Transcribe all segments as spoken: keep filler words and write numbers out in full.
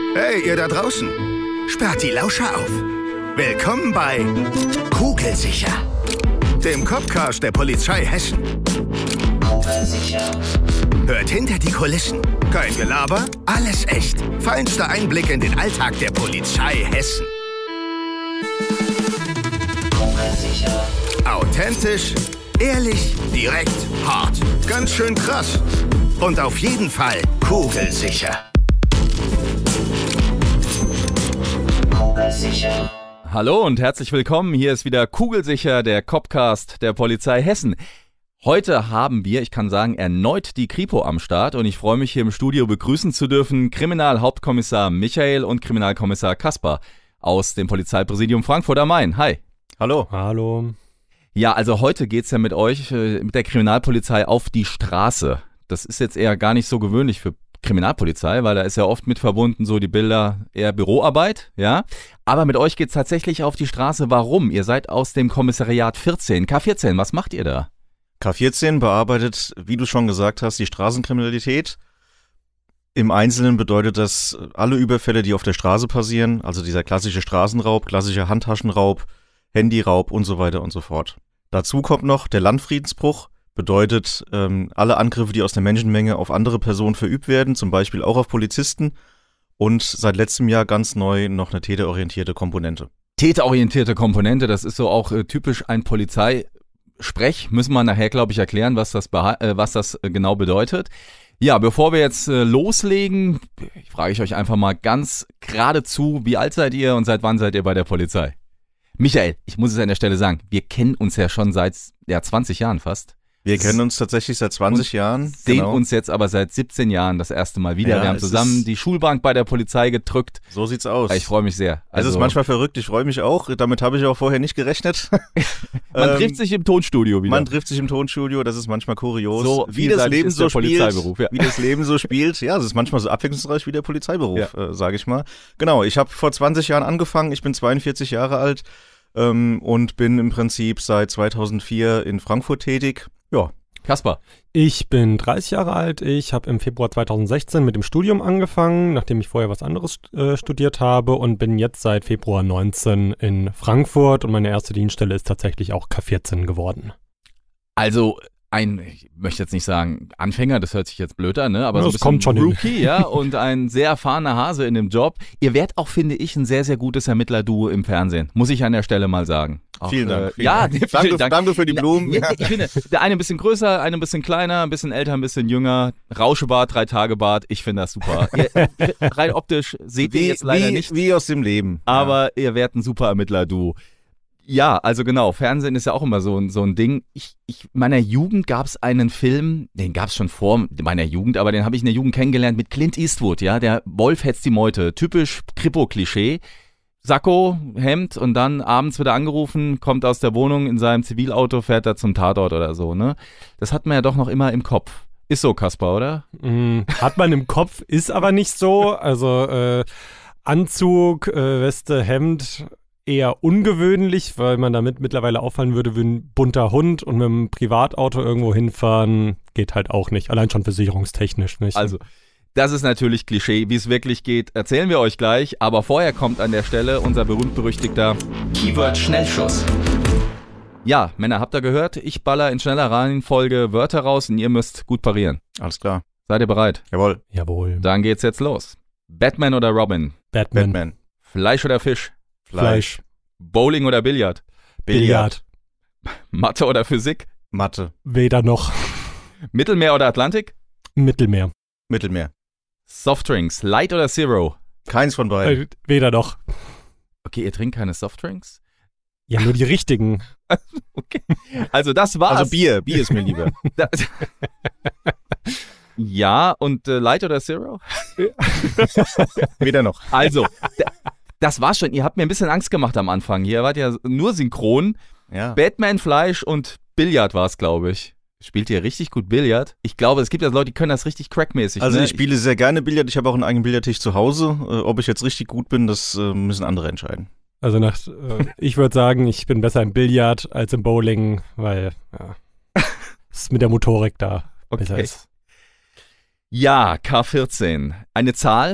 Hey, ihr da draußen. Sperrt die Lauscher auf. Willkommen bei Kugelsicher, dem Copcast der Polizei Hessen. Kugelsicher. Hört hinter die Kulissen. Kein Gelaber, alles echt. Feinster Einblick in den Alltag der Polizei Hessen. Kugelsicher. Authentisch, ehrlich, direkt, hart. Ganz schön krass. Und auf jeden Fall kugelsicher. Kugelsicher. Hallo und herzlich willkommen. Hier ist wieder Kugelsicher, der Copcast der Polizei Hessen. Heute haben wir, ich kann sagen, erneut die Kripo am Start und ich freue mich, hier im Studio begrüßen zu dürfen Kriminalhauptkommissar Michael und Kriminalkommissar Kaspar aus dem Polizeipräsidium Frankfurt am Main. Hi. Hallo. Hallo. Ja, also heute geht's ja mit euch, mit der Kriminalpolizei auf die Straße. Das ist jetzt eher gar nicht so gewöhnlich für Kriminalpolizei, weil da ist ja oft mit verbunden so die Bilder eher Büroarbeit, ja. Aber mit euch geht's tatsächlich auf die Straße. Warum? Ihr seid aus dem Kommissariat vierzehn, K vierzehn. Was macht ihr da? K vierzehn bearbeitet, wie du schon gesagt hast, die Straßenkriminalität. Im Einzelnen bedeutet das alle Überfälle, die auf der Straße passieren, also dieser klassische Straßenraub, klassischer Handtaschenraub, Handyraub und so weiter und so fort. Dazu kommt noch der Landfriedensbruch, bedeutet ähm, alle Angriffe, die aus der Menschenmenge auf andere Personen verübt werden, zum Beispiel auch auf Polizisten und seit letztem Jahr ganz neu noch eine täterorientierte Komponente. Täterorientierte Komponente, das ist so auch äh, typisch ein Polizeisprech, müssen wir nachher, glaube ich, erklären, was das, beha- äh, was das äh, genau bedeutet. Ja, bevor wir jetzt äh, loslegen, frage ich euch einfach mal ganz geradezu, wie alt seid ihr und seit wann seid ihr bei der Polizei? Michael, ich muss es an der Stelle sagen, wir kennen uns ja schon seit ja, zwanzig Jahren fast. Wir kennen uns tatsächlich seit zwanzig Jahren. Sehen genau. uns jetzt aber seit siebzehn Jahren das erste Mal wieder. Ja, wir haben zusammen die Schulbank bei der Polizei gedrückt. So sieht's aus. Ich freue mich sehr. Also, es ist manchmal verrückt, ich freue mich auch. Damit habe ich auch vorher nicht gerechnet. Man ähm, trifft sich im Tonstudio wieder. Man trifft sich im Tonstudio, das ist manchmal kurios. So wie das Leben ist so der spielt, Polizeiberuf, ja. wie das Leben so spielt. Ja, es ist manchmal so abwechslungsreich wie der Polizeiberuf, ja. äh, sage ich mal. Genau, ich habe vor zwanzig Jahren angefangen, ich bin zweiundvierzig Jahre alt ähm, und bin im Prinzip seit zweitausendvier in Frankfurt tätig. Ja. Kaspar. Ich bin dreißig Jahre alt. Ich habe im Februar zweitausendsechzehn mit dem Studium angefangen, nachdem ich vorher was anderes äh, studiert habe und bin jetzt seit Februar neunzehn in Frankfurt und meine erste Dienststelle ist tatsächlich auch K vierzehn geworden. Also ein, ich möchte jetzt nicht sagen Anfänger, das hört sich jetzt blöd an, ne? Aber ja, so ein das kommt schon Rookie, hin. ja, und ein sehr erfahrener Hase in dem Job. Ihr werdet auch, finde ich, ein sehr, sehr gutes Ermittler-Duo im Fernsehen, muss ich an der Stelle mal sagen. Auch, vielen Dank. Äh, vielen ja, Dank. vielen danke, Dank. danke für die Blumen. Ja, ich finde, der eine ein bisschen größer, eine ein bisschen kleiner, ein bisschen älter, ein bisschen jünger. Rauschebart, drei Tage Bart, ich finde das super. ihr, rein optisch seht ihr wie, jetzt leider wie, nicht. Wie aus dem Leben. Aber ja. Ihr werdet ein super Ermittler-Duo. Ja, also genau, Fernsehen ist ja auch immer so ein, so ein Ding. Ich, ich, in meiner Jugend gab es einen Film, den gab es schon vor meiner Jugend, aber den habe ich in der Jugend kennengelernt mit Clint Eastwood, ja, der Wolf hetzt die Meute, typisch Kripo-Klischee. Sakko, Hemd und dann abends wird er angerufen, kommt aus der Wohnung in seinem Zivilauto, fährt er zum Tatort oder so, ne? Das hat man ja doch noch immer im Kopf. Ist so, Kaspar, oder? Mm, hat man im Kopf, ist aber nicht so. Also äh, Anzug, äh, Weste, Hemd eher ungewöhnlich, weil man damit mittlerweile auffallen würde wie ein bunter Hund und mit einem Privatauto irgendwo hinfahren geht halt auch nicht. Allein schon versicherungstechnisch nicht. Also, das ist natürlich Klischee. Wie es wirklich geht, erzählen wir euch gleich. Aber vorher kommt an der Stelle unser berühmt-berüchtigter Keyword-Schnellschuss. Ja, Männer, habt ihr gehört? Ich baller in schneller Reihenfolge Wörter raus und ihr müsst gut parieren. Alles klar. Seid ihr bereit? Jawohl. Jawohl. Dann geht's jetzt los. Batman oder Robin? Batman. Batman. Fleisch oder Fisch? Fleisch. Bowling oder Billard? Billard. Mathe oder Physik? Mathe. Weder noch. Mittelmeer oder Atlantik? Mittelmeer. Mittelmeer. Softdrinks, Light oder Zero? Keins von beiden. Äh, weder noch. Okay, ihr trinkt keine Softdrinks? Ja, nur die richtigen. Okay. Also das war's. Also Bier. Bier ist mir lieber. Das, ja, und äh, Light oder Zero? Weder noch. Also, d- das war's schon. Ihr habt mir ein bisschen Angst gemacht am Anfang. Hier wart ja nur synchron. Ja. Batman, Fleisch und Billard war's, glaube ich. Spielt ihr richtig gut Billard? Ich glaube, es gibt ja Leute, die können das richtig crackmäßig. Also ne? ich spiele sehr gerne Billard. Ich habe auch einen eigenen Billardtisch zu Hause. Äh, ob ich jetzt richtig gut bin, das äh, müssen andere entscheiden. Also nach, äh, ich würde sagen, ich bin besser im Billard als im Bowling, weil ja, es mit der Motorik da Okay. besser ist. Ja, K vierzehn. Eine Zahl,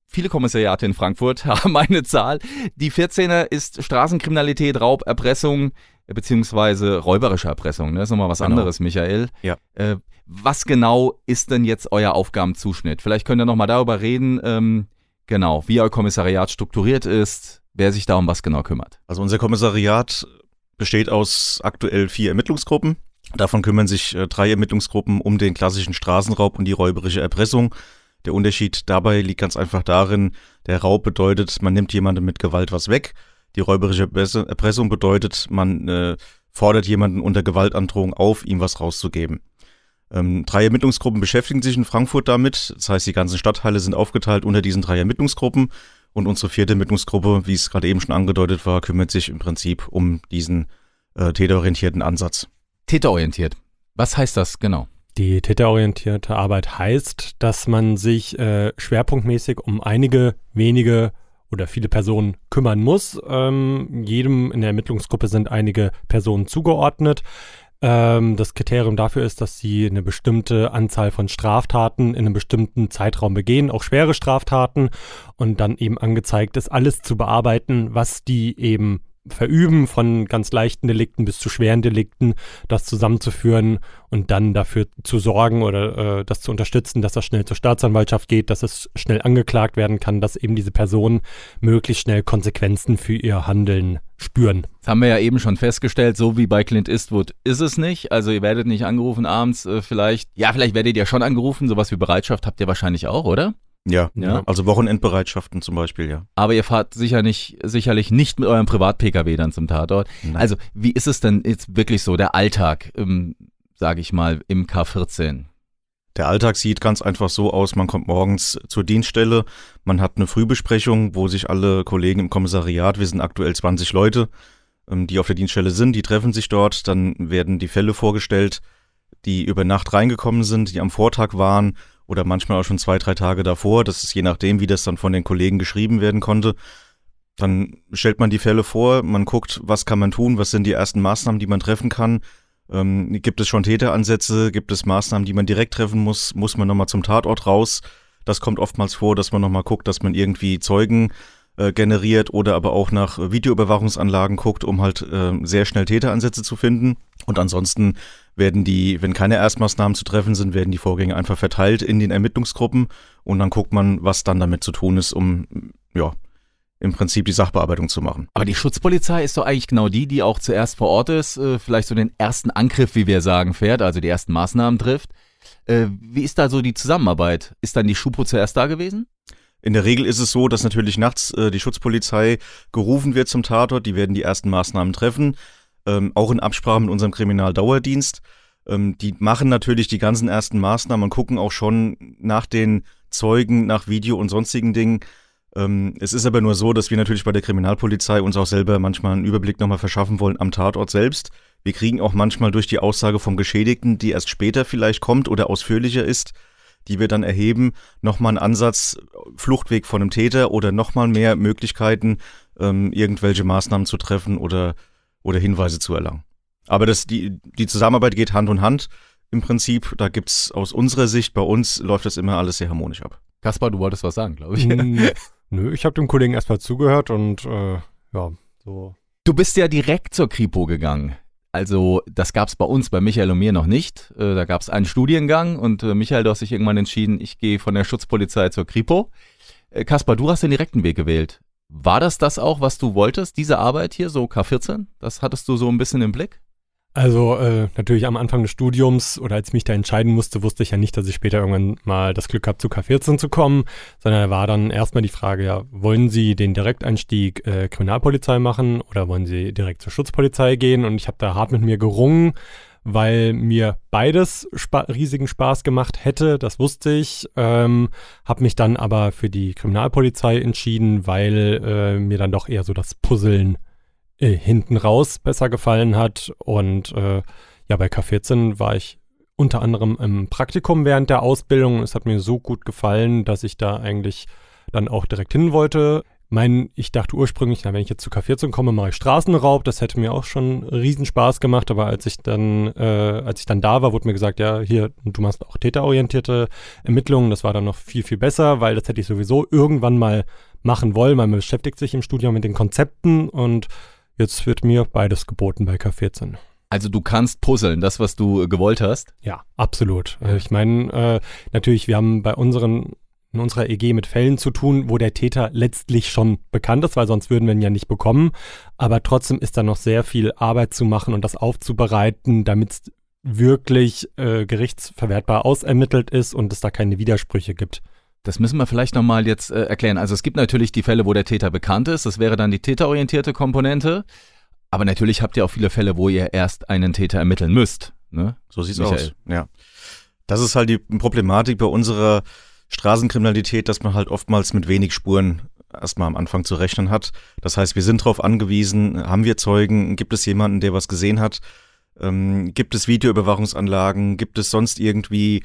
viele Kommissariate in Frankfurt haben eine Zahl. Die vierzehner ist Straßenkriminalität, Raub, Erpressung beziehungsweise räuberische Erpressung. Das ist nochmal was Genau. anderes, Michael. Ja. Äh, was genau ist denn jetzt euer Aufgabenzuschnitt? Vielleicht könnt ihr nochmal darüber reden, ähm, genau, wie euer Kommissariat strukturiert ist, wer sich da um was genau kümmert. Also unser Kommissariat besteht aus aktuell vier Ermittlungsgruppen. Davon kümmern sich äh, drei Ermittlungsgruppen um den klassischen Straßenraub und die räuberische Erpressung. Der Unterschied dabei liegt ganz einfach darin, der Raub bedeutet, man nimmt jemandem mit Gewalt was weg. Die räuberische Erpressung bedeutet, man äh, fordert jemanden unter Gewaltandrohung auf, ihm was rauszugeben. Ähm, drei Ermittlungsgruppen beschäftigen sich in Frankfurt damit. Das heißt, die ganzen Stadtteile sind aufgeteilt unter diesen drei Ermittlungsgruppen. Und unsere vierte Ermittlungsgruppe, wie es gerade eben schon angedeutet war, kümmert sich im Prinzip um diesen äh, täterorientierten Ansatz. Täterorientiert. Was heißt das genau? Die täterorientierte Arbeit heißt, dass man sich äh, schwerpunktmäßig um einige wenige oder viele Personen kümmern muss. Ähm, jedem in der Ermittlungsgruppe sind einige Personen zugeordnet. Ähm, das Kriterium dafür ist, dass sie eine bestimmte Anzahl von Straftaten in einem bestimmten Zeitraum begehen, auch schwere Straftaten, und dann eben angezeigt ist, alles zu bearbeiten, was die eben verüben, von ganz leichten Delikten bis zu schweren Delikten, das zusammenzuführen und dann dafür zu sorgen oder äh, das zu unterstützen, dass das schnell zur Staatsanwaltschaft geht, dass es schnell angeklagt werden kann, dass eben diese Personen möglichst schnell Konsequenzen für ihr Handeln spüren. Das haben wir ja eben schon festgestellt, so wie bei Clint Eastwood ist es nicht. Also ihr werdet nicht angerufen abends, äh, vielleicht, ja, vielleicht werdet ihr schon angerufen, sowas wie Bereitschaft habt ihr wahrscheinlich auch, oder? Ja, Ja. also Wochenendbereitschaften zum Beispiel, ja. Aber ihr fahrt sicher nicht, sicherlich nicht mit eurem Privat-P K W dann zum Tatort. Nein. Also wie ist es denn jetzt wirklich so, der Alltag, ähm, sage ich mal, im K vierzehn? Der Alltag sieht ganz einfach so aus, man kommt morgens zur Dienststelle, man hat eine Frühbesprechung, wo sich alle Kollegen im Kommissariat, wir sind aktuell zwanzig Leute, ähm, die auf der Dienststelle sind, die treffen sich dort, dann werden die Fälle vorgestellt, die über Nacht reingekommen sind, die am Vortag waren oder manchmal auch schon zwei, drei Tage davor. Das ist je nachdem, wie das dann von den Kollegen geschrieben werden konnte. Dann stellt man die Fälle vor, man guckt, was kann man tun, was sind die ersten Maßnahmen, die man treffen kann. Ähm, gibt es schon Täteransätze, gibt es Maßnahmen, die man direkt treffen muss, muss man nochmal zum Tatort raus. Das kommt oftmals vor, dass man nochmal guckt, dass man irgendwie Zeugen äh, generiert oder aber auch nach Videoüberwachungsanlagen guckt, um halt äh, sehr schnell Täteransätze zu finden. Und ansonsten werden die, wenn keine Erstmaßnahmen zu treffen sind, werden die Vorgänge einfach verteilt in den Ermittlungsgruppen und dann guckt man, was dann damit zu tun ist, um ja im Prinzip die Sachbearbeitung zu machen. Aber die Schutzpolizei ist doch eigentlich genau die, die auch zuerst vor Ort ist, äh, vielleicht so den ersten Angriff, wie wir sagen, fährt, also die ersten Maßnahmen trifft. Äh, wie ist da so die Zusammenarbeit? Ist dann die Schupo zuerst da gewesen? In der Regel ist es so, dass natürlich nachts äh, die Schutzpolizei gerufen wird zum Tatort, die werden die ersten Maßnahmen treffen, ähm, auch in Absprache mit unserem Kriminaldauerdienst. Ähm, die machen natürlich die ganzen ersten Maßnahmen und gucken auch schon nach den Zeugen, nach Video und sonstigen Dingen. Ähm, es ist aber nur so, dass wir natürlich bei der Kriminalpolizei uns auch selber manchmal einen Überblick nochmal verschaffen wollen am Tatort selbst. Wir kriegen auch manchmal durch die Aussage vom Geschädigten, die erst später vielleicht kommt oder ausführlicher ist, die wir dann erheben, nochmal einen Ansatz, Fluchtweg von einem Täter oder nochmal mehr Möglichkeiten, ähm, irgendwelche Maßnahmen zu treffen oder, oder Hinweise zu erlangen. Aber das, die, die Zusammenarbeit geht Hand in Hand im Prinzip. Da gibt's aus unserer Sicht, bei uns läuft das immer alles sehr harmonisch ab. Kaspar, du wolltest was sagen, glaube ich. Hm, nö, ich habe dem Kollegen erstmal zugehört und äh, ja, so. Du bist ja direkt zur Kripo gegangen. Also das gab es bei uns, bei Michael und mir noch nicht. Äh, da gab es einen Studiengang und äh, Michael, du hast dich irgendwann entschieden, ich gehe von der Schutzpolizei zur Kripo. Äh, Kaspar, du hast den direkten Weg gewählt. War das das auch, was du wolltest, diese Arbeit hier, so K vierzehn? Das hattest du so ein bisschen im Blick? Also äh, natürlich am Anfang des Studiums oder als ich mich da entscheiden musste, wusste ich ja nicht, dass ich später irgendwann mal das Glück habe, zu K vierzehn zu kommen, sondern da war dann erstmal die Frage, ja, wollen Sie den Direkteinstieg äh, Kriminalpolizei machen oder wollen Sie direkt zur Schutzpolizei gehen? Und ich habe da hart mit mir gerungen, weil mir beides spa- riesigen Spaß gemacht hätte, das wusste ich, ähm, habe mich dann aber für die Kriminalpolizei entschieden, weil äh, mir dann doch eher so das Puzzeln äh, hinten raus besser gefallen hat und äh, ja, bei K vierzehn war ich unter anderem im Praktikum während der Ausbildung. Es hat mir so gut gefallen, dass ich da eigentlich dann auch direkt hin wollte. Mein, ich dachte ursprünglich, na, wenn ich jetzt zu K vierzehn komme, mache ich Straßenraub. Das hätte mir auch schon riesen Spaß gemacht. Aber als ich dann, äh, als ich dann da war, wurde mir gesagt, ja, hier, du machst auch täterorientierte Ermittlungen. Das war dann noch viel, viel besser, weil das hätte ich sowieso irgendwann mal machen wollen. Man beschäftigt sich im Studium mit den Konzepten und jetzt wird mir beides geboten bei K vierzehn. Also du kannst puzzeln, das, was du gewollt hast? Ja, absolut. Ich meine, äh, natürlich, wir haben bei unseren in unserer E G mit Fällen zu tun, wo der Täter letztlich schon bekannt ist, weil sonst würden wir ihn ja nicht bekommen. Aber trotzdem ist da noch sehr viel Arbeit zu machen und das aufzubereiten, damit es wirklich äh, gerichtsverwertbar ausermittelt ist und es da keine Widersprüche gibt. Das müssen wir vielleicht nochmal jetzt äh, erklären. Also es gibt natürlich die Fälle, wo der Täter bekannt ist. Das wäre dann die täterorientierte Komponente. Aber natürlich habt ihr auch viele Fälle, wo ihr erst einen Täter ermitteln müsst. Ne? So sieht's Michael. aus. Ja. Das ist halt die Problematik bei unserer Straßenkriminalität, dass man halt oftmals mit wenig Spuren erstmal am Anfang zu rechnen hat. Das heißt, wir sind darauf angewiesen, haben wir Zeugen, gibt es jemanden, der was gesehen hat, ähm, gibt es Videoüberwachungsanlagen, gibt es sonst irgendwie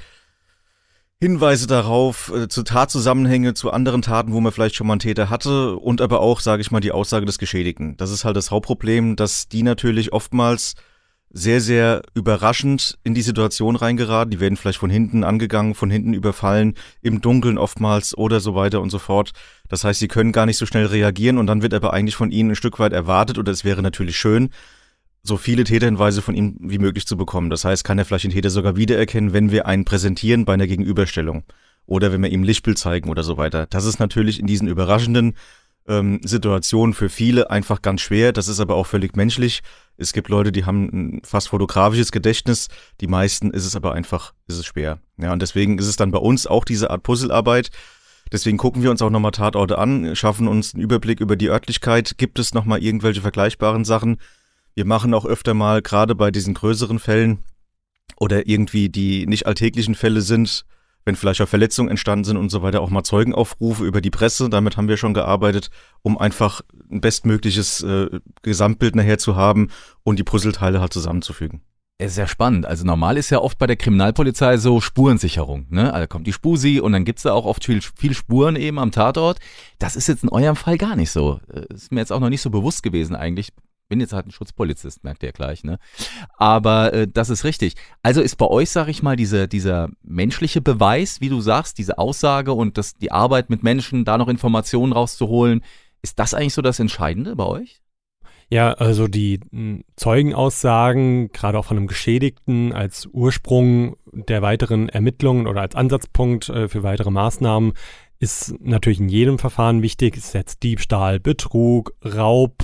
Hinweise darauf, äh, zu Tatzusammenhänge, zu anderen Taten, wo man vielleicht schon mal einen Täter hatte und aber auch, sage ich mal, die Aussage des Geschädigten. Das ist halt das Hauptproblem, dass die natürlich oftmals sehr, sehr überraschend in die Situation reingeraten. Die werden vielleicht von hinten angegangen, von hinten überfallen, im Dunkeln oftmals oder so weiter und so fort. Das heißt, sie können gar nicht so schnell reagieren und dann wird aber eigentlich von ihnen ein Stück weit erwartet oder es wäre natürlich schön, so viele Täterhinweise von ihm wie möglich zu bekommen. Das heißt, kann er vielleicht den Täter sogar wiedererkennen, wenn wir einen präsentieren bei einer Gegenüberstellung oder wenn wir ihm ein Lichtbild zeigen oder so weiter. Das ist natürlich in diesen überraschenden ähm, Situationen für viele einfach ganz schwer. Das ist aber auch völlig menschlich. Es gibt Leute, die haben ein fast fotografisches Gedächtnis. Die meisten ist es aber einfach, ist es schwer. Ja, und deswegen ist es dann bei uns auch diese Art Puzzlearbeit. Deswegen gucken wir uns auch nochmal Tatorte an, schaffen uns einen Überblick über die Örtlichkeit. Gibt es nochmal irgendwelche vergleichbaren Sachen? Wir machen auch öfter mal, gerade bei diesen größeren Fällen oder irgendwie die nicht alltäglichen Fälle sind, wenn vielleicht auch Verletzungen entstanden sind und so weiter, auch mal Zeugenaufrufe über die Presse. Damit haben wir schon gearbeitet, um einfach ein bestmögliches äh, Gesamtbild nachher zu haben und die Puzzleteile halt zusammenzufügen. Es ist ja spannend. Also normal ist ja oft bei der Kriminalpolizei so Spurensicherung. Ne? Also kommt die Spusi und dann gibt's da auch oft viel, viel Spuren eben am Tatort. Das ist jetzt in eurem Fall gar nicht so. Ist mir jetzt auch noch nicht so bewusst gewesen eigentlich. Bin jetzt halt ein Schutzpolizist, merkt ihr ja gleich, ne? Aber äh, das ist richtig. Also ist bei euch, sag ich mal, diese, dieser menschliche Beweis, wie du sagst, diese Aussage und das, die Arbeit mit Menschen, da noch Informationen rauszuholen, ist das eigentlich so das Entscheidende bei euch? Ja, also die m, Zeugenaussagen, gerade auch von einem Geschädigten als Ursprung der weiteren Ermittlungen oder als Ansatzpunkt äh, für weitere Maßnahmen, ist natürlich in jedem Verfahren wichtig. Ist jetzt Diebstahl, Betrug, Raub,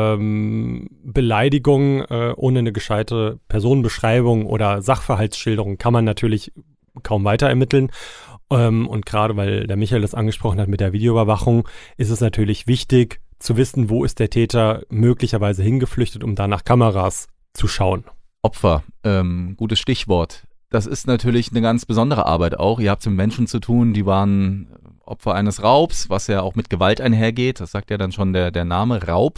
ähm, Beleidigung äh, ohne eine gescheite Personenbeschreibung oder Sachverhaltsschilderung kann man natürlich kaum weiter ermitteln. Ähm, und gerade weil der Michael das angesprochen hat mit der Videoüberwachung, ist es natürlich wichtig zu wissen, wo ist der Täter möglicherweise hingeflüchtet, um da nach Kameras zu schauen. Opfer, ähm, gutes Stichwort. Das ist natürlich eine ganz besondere Arbeit auch. Ihr habt es mit Menschen zu tun, die waren Opfer eines Raubs, was ja auch mit Gewalt einhergeht. Das sagt ja dann schon der, der Name Raub.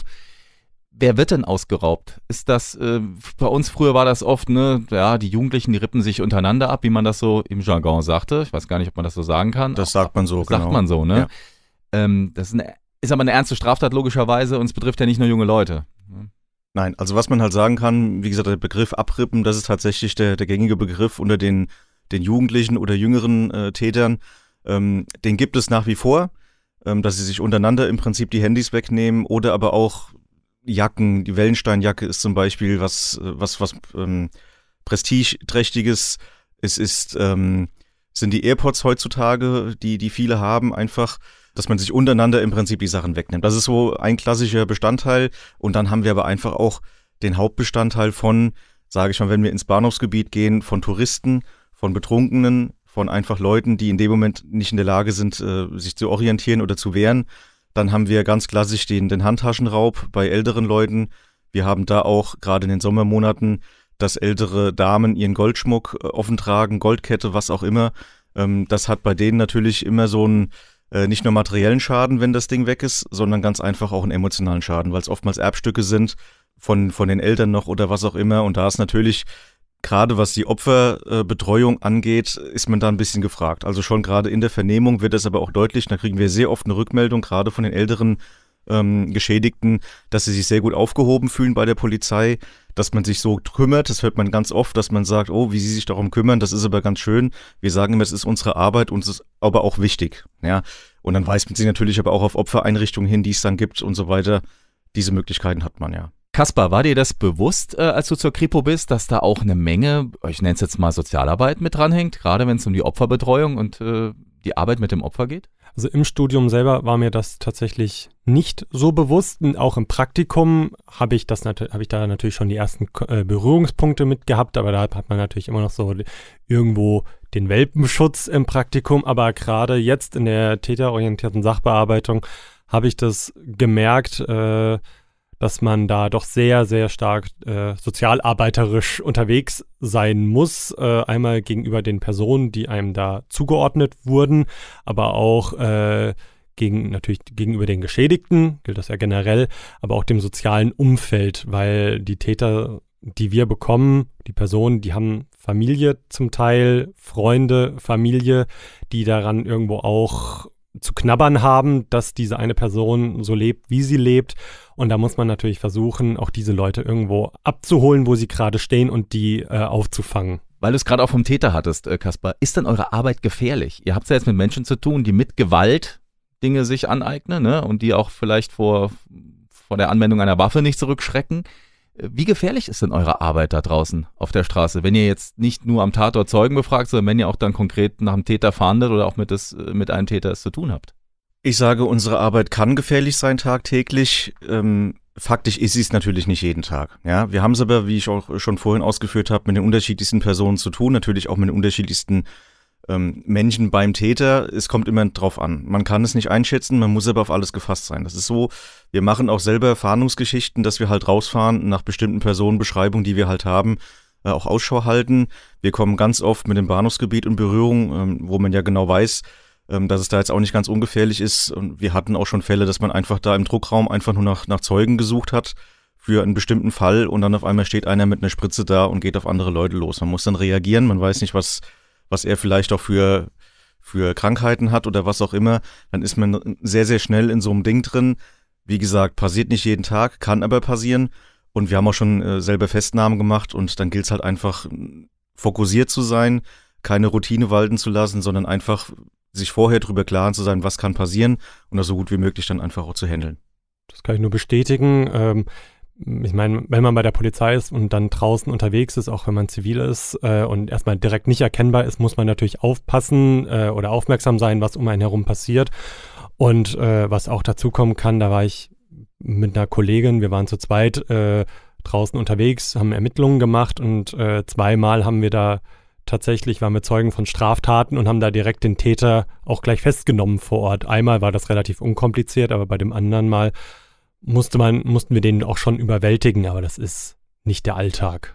Wer wird denn ausgeraubt? Ist das, äh, bei uns früher war das oft, ne, ja, die Jugendlichen, die rippen sich untereinander ab, wie man das so im Jargon sagte. Ich weiß gar nicht, ob man das so sagen kann. Das sagt man so, das genau. Sagt man so, ne? Ja. Ähm, das ist, eine, ist aber eine ernste Straftat logischerweise und es betrifft ja nicht nur junge Leute. Nein, also was man halt sagen kann, wie gesagt, der Begriff Abrippen, das ist tatsächlich der, der gängige Begriff unter den, den Jugendlichen oder jüngeren äh, Tätern. Ähm, den gibt es nach wie vor, ähm, dass sie sich untereinander im Prinzip die Handys wegnehmen oder aber auch Jacken. Die Wellensteinjacke ist zum Beispiel was, was, was ähm, prestigeträchtiges. Es ist, ähm, sind die AirPods heutzutage, die, die viele haben, einfach, dass man sich untereinander im Prinzip die Sachen wegnimmt. Das ist so ein klassischer Bestandteil. Und dann haben wir aber einfach auch den Hauptbestandteil von, sage ich mal, wenn wir ins Bahnhofsgebiet gehen, von Touristen, von Betrunkenen, von einfach Leuten, die in dem Moment nicht in der Lage sind, äh, sich zu orientieren oder zu wehren. Dann haben wir ganz klassisch den, den Handtaschenraub bei älteren Leuten. Wir haben da auch gerade in den Sommermonaten, dass ältere Damen ihren Goldschmuck äh, offen tragen, Goldkette, was auch immer. Ähm, das hat bei denen natürlich immer so einen äh, nicht nur materiellen Schaden, wenn das Ding weg ist, sondern ganz einfach auch einen emotionalen Schaden, weil es oftmals Erbstücke sind von, von den Eltern noch oder was auch immer. Und da ist natürlich gerade was die Opferbetreuung angeht, ist man da ein bisschen gefragt. Also schon gerade in der Vernehmung wird das aber auch deutlich, da kriegen wir sehr oft eine Rückmeldung, gerade von den älteren ähm, Geschädigten, dass sie sich sehr gut aufgehoben fühlen bei der Polizei, dass man sich so kümmert. Das hört man ganz oft, dass man sagt, oh, wie sie sich darum kümmern, das ist aber ganz schön. Wir sagen immer, es ist unsere Arbeit und es ist aber auch wichtig. Ja? Und dann weist man sich natürlich aber auch auf Opfereinrichtungen hin, die es dann gibt und so weiter. Diese Möglichkeiten hat man ja. Kaspar, war dir das bewusst, äh, als du zur Kripo bist, dass da auch eine Menge, ich nenne es jetzt mal Sozialarbeit mit dranhängt, gerade wenn es um die Opferbetreuung und äh, die Arbeit mit dem Opfer geht? Also im Studium selber war mir das tatsächlich nicht so bewusst. Und auch im Praktikum habe ich das nat- habe ich da natürlich schon die ersten äh, Berührungspunkte mit gehabt, aber da hat man natürlich immer noch so irgendwo den Welpenschutz im Praktikum. Aber gerade jetzt in der täterorientierten Sachbearbeitung habe ich das gemerkt, äh, dass man da doch sehr, sehr stark äh, sozialarbeiterisch unterwegs sein muss. Äh, einmal gegenüber den Personen, die einem da zugeordnet wurden, aber auch äh, gegen, natürlich gegenüber den Geschädigten, gilt das ja generell, aber auch dem sozialen Umfeld, weil die Täter, die wir bekommen, die Personen, die haben Familie zum Teil, Freunde, Familie, die daran irgendwo auch zu knabbern haben, dass diese eine Person so lebt, wie sie lebt. Und da muss man natürlich versuchen, auch diese Leute irgendwo abzuholen, wo sie gerade stehen und die äh, aufzufangen. Weil du es gerade auch vom Täter hattest, äh, Kaspar, ist denn eure Arbeit gefährlich? Ihr habt es ja jetzt mit Menschen zu tun, die mit Gewalt Dinge sich aneignen, ne? Und die auch vielleicht vor, vor der Anwendung einer Waffe nicht zurückschrecken. Wie gefährlich ist denn eure Arbeit da draußen auf der Straße, wenn ihr jetzt nicht nur am Tatort Zeugen befragt, sondern wenn ihr auch dann konkret nach dem Täter fahndet oder auch mit, das, mit einem Täter es zu tun habt? Ich sage, unsere Arbeit kann gefährlich sein tagtäglich. Ähm, faktisch ist sie es natürlich nicht jeden Tag. Ja, wir haben es aber, wie ich auch schon vorhin ausgeführt habe, mit den unterschiedlichsten Personen zu tun, natürlich auch mit den unterschiedlichsten ähm, Menschen beim Täter. Es kommt immer drauf an. Man kann es nicht einschätzen, man muss aber auf alles gefasst sein. Das ist so, wir machen auch selber Fahndungsgeschichten, dass wir halt rausfahren nach bestimmten Personenbeschreibungen, die wir halt haben, äh, auch Ausschau halten. Wir kommen ganz oft mit dem Bahnhofsgebiet in Berührung, ähm, wo man ja genau weiß, ähm, dass es da jetzt auch nicht ganz ungefährlich ist. Und wir hatten auch schon Fälle, dass man einfach da im Druckraum einfach nur nach, nach Zeugen gesucht hat für einen bestimmten Fall und dann auf einmal steht einer mit einer Spritze da und geht auf andere Leute los. Man muss dann reagieren, man weiß nicht, was was er vielleicht auch für, für Krankheiten hat oder was auch immer, dann ist man sehr, sehr schnell in so einem Ding drin. Wie gesagt, passiert nicht jeden Tag, kann aber passieren. Und wir haben auch schon äh, selber Festnahmen gemacht und dann gilt es halt einfach, fokussiert zu sein, keine Routine walten zu lassen, sondern einfach sich vorher drüber klar zu sein, was kann passieren und das so gut wie möglich dann einfach auch zu handeln. Das kann ich nur bestätigen. Ähm Ich meine, wenn man bei der Polizei ist und dann draußen unterwegs ist, auch wenn man zivil ist äh, und erstmal direkt nicht erkennbar ist, muss man natürlich aufpassen äh, oder aufmerksam sein, was um einen herum passiert. Und äh, was auch dazu kommen kann, da war ich mit einer Kollegin, wir waren zu zweit äh, draußen unterwegs, haben Ermittlungen gemacht und äh, zweimal haben wir da tatsächlich, waren wir Zeugen von Straftaten und haben da direkt den Täter auch gleich festgenommen vor Ort. Einmal war das relativ unkompliziert, aber bei dem anderen Mal musste man, mussten wir den auch schon überwältigen, aber das ist nicht der Alltag.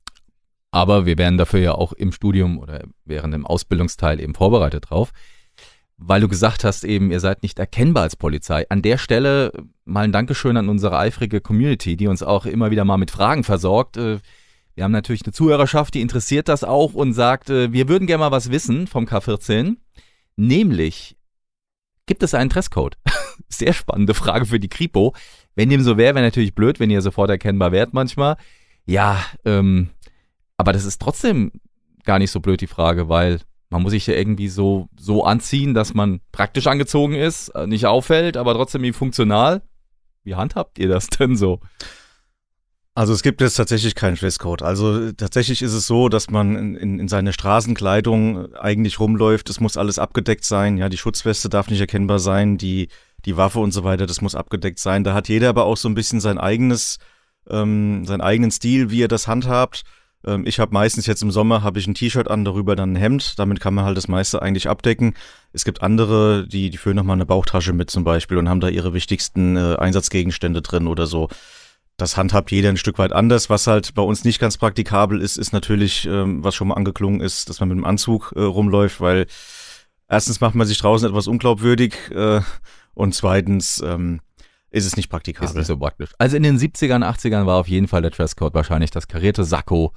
Aber wir werden dafür ja auch im Studium oder während dem Ausbildungsteil eben vorbereitet drauf, weil du gesagt hast eben, ihr seid nicht erkennbar als Polizei. An der Stelle mal ein Dankeschön an unsere eifrige Community, die uns auch immer wieder mal mit Fragen versorgt. Wir haben natürlich eine Zuhörerschaft, die interessiert das auch und sagt, wir würden gerne mal was wissen vom K vierzehn, nämlich gibt es einen Dresscode? Sehr spannende Frage für die Kripo. Wenn dem so wäre, wäre natürlich blöd, wenn ihr sofort erkennbar wärt manchmal. Ja, ähm, aber das ist trotzdem gar nicht so blöd, die Frage, weil man muss sich ja irgendwie so, so anziehen, dass man praktisch angezogen ist, nicht auffällt, aber trotzdem irgendwie funktional. Wie handhabt ihr das denn so? Also es gibt jetzt tatsächlich keinen Dresscode. Also tatsächlich ist es so, dass man in, in seiner Straßenkleidung eigentlich rumläuft. Es muss alles abgedeckt sein. Ja, die Schutzweste darf nicht erkennbar sein, die die Waffe und so weiter, das muss abgedeckt sein. Da hat jeder aber auch so ein bisschen sein eigenes, ähm, seinen eigenen Stil, wie er das handhabt. Ähm, ich habe meistens jetzt im Sommer habe ich ein T-Shirt an, darüber dann ein Hemd. Damit kann man halt das meiste eigentlich abdecken. Es gibt andere, die die führen nochmal eine Bauchtasche mit zum Beispiel und haben da ihre wichtigsten äh, Einsatzgegenstände drin oder so. Das handhabt jeder ein Stück weit anders. Was halt bei uns nicht ganz praktikabel ist, ist natürlich, ähm, was schon mal angeklungen ist, dass man mit dem Anzug äh, rumläuft, weil erstens macht man sich draußen etwas unglaubwürdig äh, und zweitens ähm, ist es nicht praktikabel. Ist nicht so praktisch. Also in den siebzigern, achtzigern war auf jeden Fall der Dresscode wahrscheinlich das karierte Sakko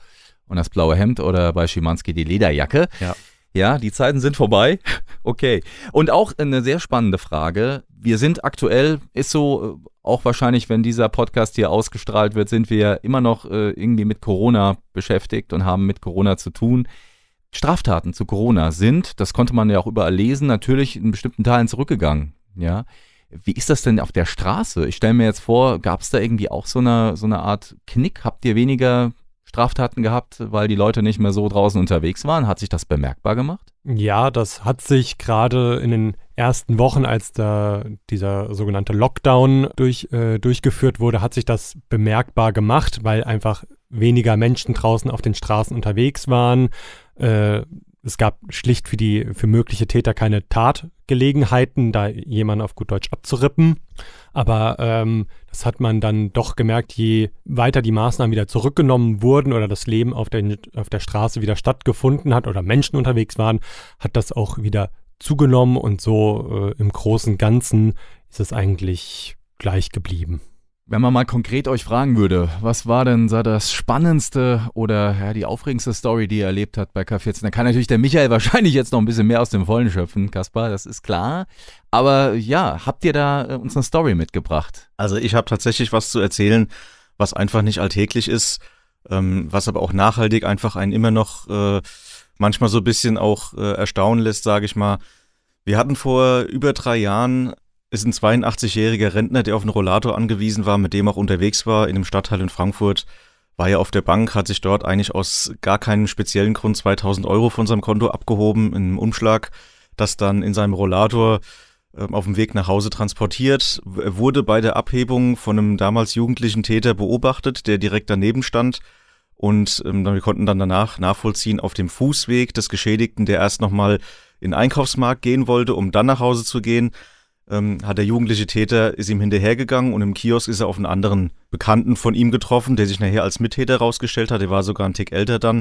und das blaue Hemd oder bei Schimanski die Lederjacke. Ja. Ja, die Zeiten sind vorbei. Okay. Und auch eine sehr spannende Frage. Wir sind aktuell, ist so, auch wahrscheinlich, wenn dieser Podcast hier ausgestrahlt wird, sind wir immer noch äh, irgendwie mit Corona beschäftigt und haben mit Corona zu tun. Straftaten zu Corona sind, das konnte man ja auch überall lesen, natürlich in bestimmten Teilen zurückgegangen. Ja. Wie ist das denn auf der Straße? Ich stelle mir jetzt vor, gab es da irgendwie auch so eine, so eine Art Knick? Habt ihr weniger Straftaten gehabt, weil die Leute nicht mehr so draußen unterwegs waren? Hat sich das bemerkbar gemacht? Ja, das hat sich gerade in den ersten Wochen, als da dieser sogenannte Lockdown durch, äh, durchgeführt wurde, hat sich das bemerkbar gemacht, weil einfach weniger Menschen draußen auf den Straßen unterwegs waren. Äh, es gab schlicht für die für mögliche Täter keine Tatgelegenheiten, da jemanden auf gut Deutsch abzurippen. Aber ähm, das hat man dann doch gemerkt, je weiter die Maßnahmen wieder zurückgenommen wurden oder das Leben auf der, auf der Straße wieder stattgefunden hat oder Menschen unterwegs waren, hat das auch wieder zugenommen und so äh, im Großen und Ganzen ist es eigentlich gleich geblieben. Wenn man mal konkret euch fragen würde, was war denn so das spannendste oder ja, die aufregendste Story, die ihr erlebt habt bei K vierzehn, dann kann natürlich der Michael wahrscheinlich jetzt noch ein bisschen mehr aus dem Vollen schöpfen, Kaspar, das ist klar. Aber ja, habt ihr da äh, uns eine Story mitgebracht? Also ich habe tatsächlich was zu erzählen, was einfach nicht alltäglich ist, ähm, was aber auch nachhaltig einfach einen immer noch äh, manchmal so ein bisschen auch äh, erstaunen lässt, sage ich mal. Wir hatten vor über drei Jahren ist ein zweiundachtzigjähriger Rentner, der auf einen Rollator angewiesen war, mit dem auch unterwegs war in einem Stadtteil in Frankfurt, war ja auf der Bank, hat sich dort eigentlich aus gar keinem speziellen Grund zweitausend Euro von seinem Konto abgehoben in einem Umschlag, das dann in seinem Rollator äh, auf dem Weg nach Hause transportiert, er wurde bei der Abhebung von einem damals jugendlichen Täter beobachtet, der direkt daneben stand und ähm, wir konnten dann danach nachvollziehen auf dem Fußweg des Geschädigten, der erst nochmal in den Einkaufsmarkt gehen wollte, um dann nach Hause zu gehen, Ähm, hat der jugendliche Täter, ist ihm hinterhergegangen und im Kiosk ist er auf einen anderen Bekannten von ihm getroffen, der sich nachher als Mittäter rausgestellt hat, der war sogar ein Tick älter dann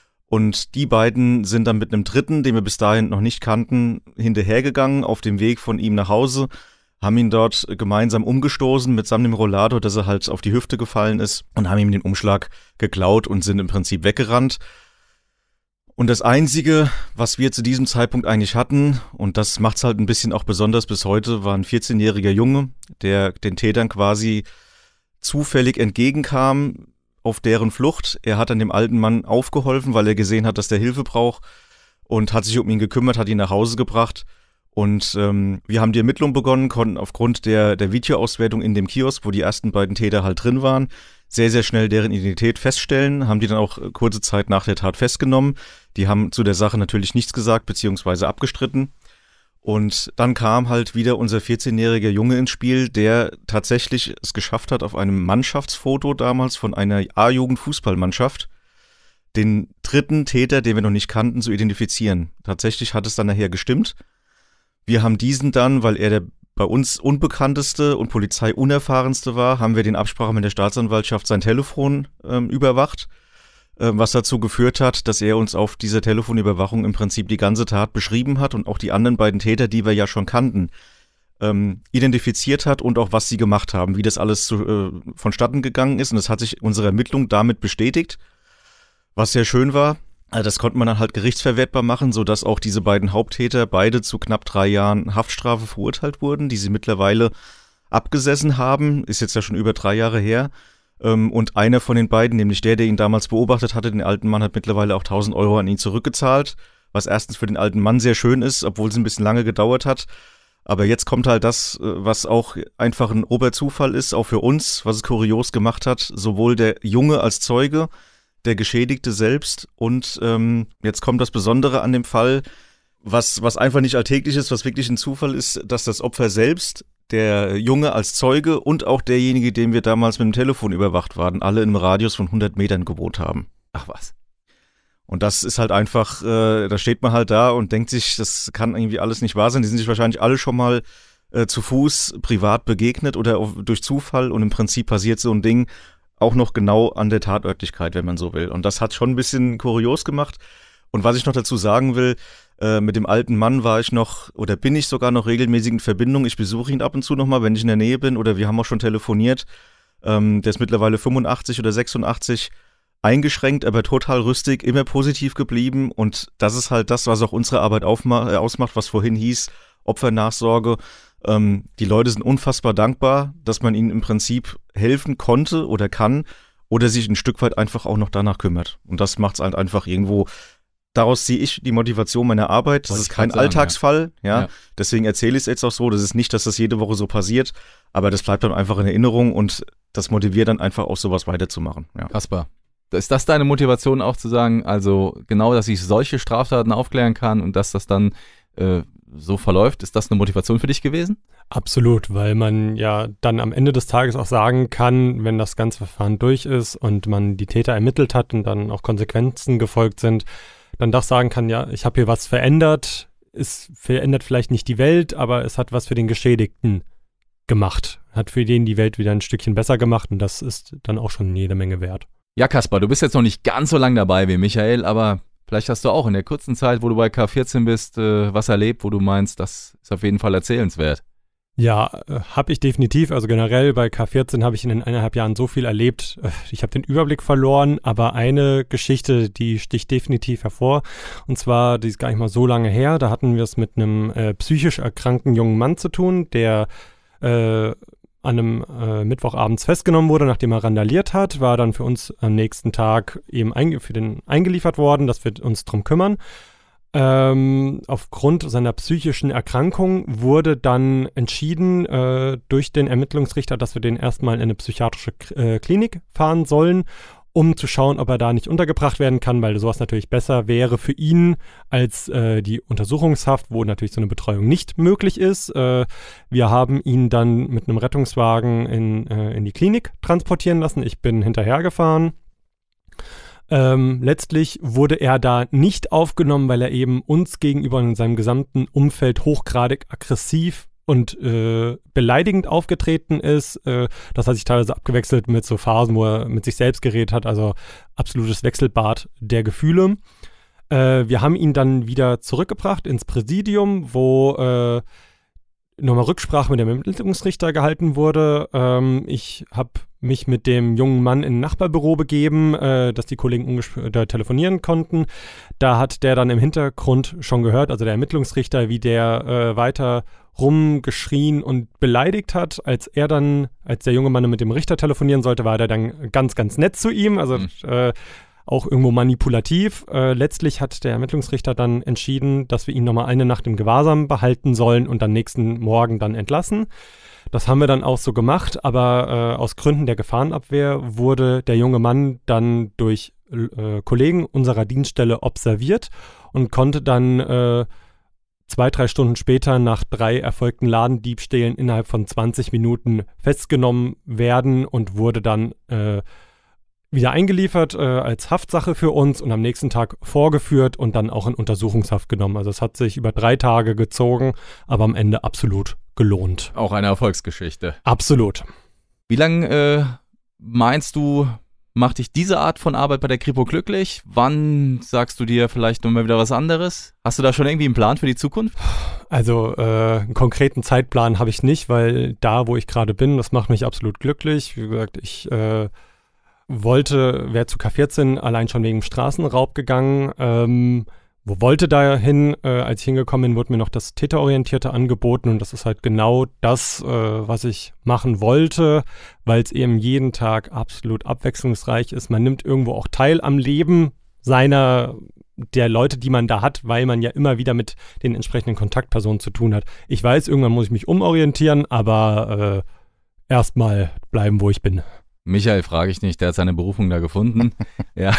und die beiden sind dann mit einem Dritten, den wir bis dahin noch nicht kannten, hinterhergegangen auf dem Weg von ihm nach Hause, haben ihn dort gemeinsam umgestoßen mitsamt dem Rollator, dass er halt auf die Hüfte gefallen ist und haben ihm den Umschlag geklaut und sind im Prinzip weggerannt. Und das Einzige, was wir zu diesem Zeitpunkt eigentlich hatten, und das macht's halt ein bisschen auch besonders bis heute, war ein vierzehnjähriger Junge, der den Tätern quasi zufällig entgegenkam auf deren Flucht. Er hat dann dem alten Mann aufgeholfen, weil er gesehen hat, dass der Hilfe braucht und hat sich um ihn gekümmert, hat ihn nach Hause gebracht. Und ähm, wir haben die Ermittlung begonnen, konnten aufgrund der, der Videoauswertung in dem Kiosk, wo die ersten beiden Täter halt drin waren, sehr, sehr schnell deren Identität feststellen, haben die dann auch kurze Zeit nach der Tat festgenommen. Die haben zu der Sache natürlich nichts gesagt, beziehungsweise abgestritten. Und dann kam halt wieder unser vierzehnjähriger Junge ins Spiel, der tatsächlich es geschafft hat, auf einem Mannschaftsfoto damals von einer A-Jugend-Fußballmannschaft den dritten Täter, den wir noch nicht kannten, zu identifizieren. Tatsächlich hat es dann nachher gestimmt. Wir haben diesen dann, weil er der bei uns unbekannteste und polizeiunerfahrenste war, haben wir den Absprache mit der Staatsanwaltschaft sein Telefon ähm, überwacht, äh, was dazu geführt hat, dass er uns auf dieser Telefonüberwachung im Prinzip die ganze Tat beschrieben hat und auch die anderen beiden Täter, die wir ja schon kannten, ähm, identifiziert hat und auch was sie gemacht haben, wie das alles zu, äh, vonstatten gegangen ist. Und das hat sich unsere Ermittlung damit bestätigt, was sehr schön war. Also das konnte man dann halt gerichtsverwertbar machen, sodass auch diese beiden Haupttäter beide zu knapp drei Jahren Haftstrafe verurteilt wurden, die sie mittlerweile abgesessen haben, ist jetzt ja schon über drei Jahre her. Und einer von den beiden, nämlich der, der ihn damals beobachtet hatte, den alten Mann, hat mittlerweile auch tausend Euro an ihn zurückgezahlt, was erstens für den alten Mann sehr schön ist, obwohl es ein bisschen lange gedauert hat. Aber jetzt kommt halt das, was auch einfach ein Oberzufall ist, auch für uns, was es kurios gemacht hat, sowohl der Junge als Zeuge, der Geschädigte selbst und ähm, jetzt kommt das Besondere an dem Fall, was, was einfach nicht alltäglich ist, was wirklich ein Zufall ist, dass das Opfer selbst, der Junge als Zeuge und auch derjenige, den wir damals mit dem Telefon überwacht waren, alle in einem Radius von hundert Metern gewohnt haben. Ach was. Und das ist halt einfach, äh, da steht man halt da und denkt sich, das kann irgendwie alles nicht wahr sein. Die sind sich wahrscheinlich alle schon mal äh, zu Fuß privat begegnet oder auf, durch Zufall und im Prinzip passiert so ein Ding auch noch genau an der Tatörtlichkeit, wenn man so will. Und das hat schon ein bisschen kurios gemacht. Und was ich noch dazu sagen will, äh, mit dem alten Mann war ich noch, oder bin ich sogar noch regelmäßig in Verbindung. Ich besuche ihn ab und zu nochmal, wenn ich in der Nähe bin, oder wir haben auch schon telefoniert. Ähm, der ist mittlerweile fünfundachtzig oder sechsundachtzig. eingeschränkt, aber total rüstig, immer positiv geblieben und das ist halt das, was auch unsere Arbeit aufma- äh, ausmacht, was vorhin hieß, Opfernachsorge. Ähm, die Leute sind unfassbar dankbar, dass man ihnen im Prinzip helfen konnte oder kann oder sich ein Stück weit einfach auch noch danach kümmert. Und das macht es halt einfach irgendwo, daraus ziehe ich die Motivation meiner Arbeit. Das Wollte ist ich kein grad sagen, Alltagsfall, ja. Ja. Deswegen erzähle ich es jetzt auch so. Das ist nicht, dass das jede Woche so passiert, aber das bleibt dann einfach in Erinnerung und das motiviert dann einfach auch sowas weiterzumachen. Ja. Kaspar, ist das deine Motivation auch zu sagen, also genau, dass ich solche Straftaten aufklären kann und dass das dann äh, so verläuft? Ist das eine Motivation für dich gewesen? Absolut, weil man ja dann am Ende des Tages auch sagen kann, wenn das ganze Verfahren durch ist und man die Täter ermittelt hat und dann auch Konsequenzen gefolgt sind, dann doch sagen kann, ja, ich habe hier was verändert, es verändert vielleicht nicht die Welt, aber es hat was für den Geschädigten gemacht, hat für den die Welt wieder ein Stückchen besser gemacht und das ist dann auch schon jede Menge wert. Ja, Kaspar, du bist jetzt noch nicht ganz so lang dabei wie Michael, aber vielleicht hast du auch in der kurzen Zeit, wo du bei K vierzehn bist, äh, was erlebt, wo du meinst, das ist auf jeden Fall erzählenswert. Ja, äh, habe ich definitiv. Also generell bei K vierzehn habe ich in den eineinhalb Jahren so viel erlebt. Äh, Ich habe den Überblick verloren, aber eine Geschichte, die sticht definitiv hervor. Und zwar, die ist gar nicht mal so lange her. Da hatten wir es mit einem äh, psychisch erkrankten jungen Mann zu tun, der äh, an einem äh, Mittwochabends festgenommen wurde, nachdem er randaliert hat, war dann für uns am nächsten Tag eben einge- für den eingeliefert worden, dass wir uns drum kümmern. Ähm, aufgrund seiner psychischen Erkrankung wurde dann entschieden äh, durch den Ermittlungsrichter, dass wir den erstmal in eine psychiatrische K- äh, Klinik fahren sollen, um zu schauen, ob er da nicht untergebracht werden kann, weil sowas natürlich besser wäre für ihn als äh, die Untersuchungshaft, wo natürlich so eine Betreuung nicht möglich ist. Äh, wir haben ihn dann mit einem Rettungswagen in, äh, in die Klinik transportieren lassen. Ich bin hinterhergefahren. Ähm, letztlich wurde er da nicht aufgenommen, weil er eben uns gegenüber in seinem gesamten Umfeld hochgradig aggressiv und äh, beleidigend aufgetreten ist. Äh, das hat sich teilweise abgewechselt mit so Phasen, wo er mit sich selbst geredet hat, also absolutes Wechselbad der Gefühle. Äh, wir haben ihn dann wieder zurückgebracht ins Präsidium, wo äh, nochmal Rücksprache mit dem Ermittlungsrichter gehalten wurde. Ähm, ich habe mich mit dem jungen Mann in ein Nachbarbüro begeben, äh, dass die Kollegen ungesp- da telefonieren konnten. Da hat der dann im Hintergrund schon gehört, also der Ermittlungsrichter, wie der äh, weiter rumgeschrien und beleidigt hat. Als er dann, als der junge Mann mit dem Richter telefonieren sollte, war der dann ganz, ganz nett zu ihm, also Mhm. äh, auch irgendwo manipulativ. Äh, letztlich hat der Ermittlungsrichter dann entschieden, dass wir ihn nochmal eine Nacht im Gewahrsam behalten sollen und dann nächsten Morgen dann entlassen. Das haben wir dann auch so gemacht, aber äh, aus Gründen der Gefahrenabwehr wurde der junge Mann dann durch äh, Kollegen unserer Dienststelle observiert und konnte dann äh, zwei, drei Stunden später nach drei erfolgten Ladendiebstählen innerhalb von zwanzig Minuten festgenommen werden und wurde dann äh, wieder eingeliefert äh, als Haftsache für uns und am nächsten Tag vorgeführt und dann auch in Untersuchungshaft genommen. Also es hat sich über drei Tage gezogen, aber am Ende absolut gelohnt. Auch eine Erfolgsgeschichte. Absolut. Wie lange äh, meinst du, macht dich diese Art von Arbeit bei der Kripo glücklich? Wann sagst du dir vielleicht nochmal wieder was anderes? Hast du da schon irgendwie einen Plan für die Zukunft? Also äh, einen konkreten Zeitplan habe ich nicht, weil da, wo ich gerade bin, das macht mich absolut glücklich. Wie gesagt, ich äh, wollte, wäre zu K vierzehn allein schon wegen Straßenraub gegangen. Ähm, wo wollte dahin? Äh, als ich hingekommen bin, wurde mir noch das Täterorientierte angeboten und das ist halt genau das, äh, was ich machen wollte, weil es eben jeden Tag absolut abwechslungsreich ist. Man nimmt irgendwo auch teil am Leben seiner, der Leute, die man da hat, weil man ja immer wieder mit den entsprechenden Kontaktpersonen zu tun hat. Ich weiß, irgendwann muss ich mich umorientieren, aber äh, erstmal bleiben, wo ich bin. Michael frage ich nicht, der hat seine Berufung da gefunden. ja.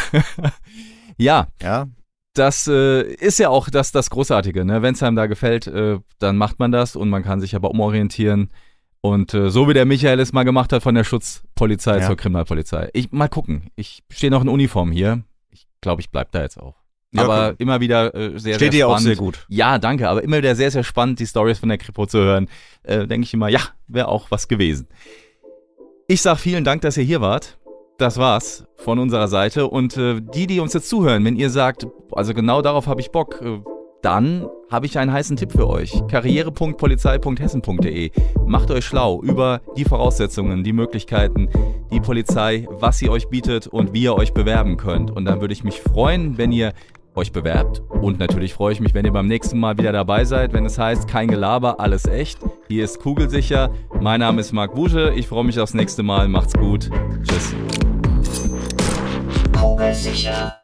ja, Ja, das äh, ist ja auch das, das Großartige. Ne? Wenn es einem da gefällt, äh, dann macht man das und man kann sich aber umorientieren. Und äh, so wie der Michael es mal gemacht hat von der Schutzpolizei Ja. zur Kriminalpolizei. Ich mal gucken. Ich stehe noch in Uniform hier. Ich glaube, ich bleib da jetzt auch. Ja, aber okay. immer wieder äh, sehr, steht sehr dir auch spannend. sehr gut. Ja, danke. Aber immer wieder sehr, sehr spannend, die Storys von der Kripo zu hören. Äh, denke ich immer, ja, wäre auch was gewesen. Ich sag vielen Dank, dass ihr hier wart. Das war's von unserer Seite. Und äh, die, die uns jetzt zuhören, wenn ihr sagt, also genau darauf habe ich Bock, äh, dann habe ich einen heißen Tipp für euch. karriere punkt polizei punkt hessen punkt de. Macht euch schlau über die Voraussetzungen, die Möglichkeiten, die Polizei, was sie euch bietet und wie ihr euch bewerben könnt. Und dann würde ich mich freuen, wenn ihr euch bewerbt. Und natürlich freue ich mich, wenn ihr beim nächsten Mal wieder dabei seid, wenn es heißt, kein Gelaber, alles echt. Hier ist Kugelsicher. Mein Name ist Marc Busche. Ich freue mich aufs nächste Mal. Macht's gut. Tschüss. Kugelsicher.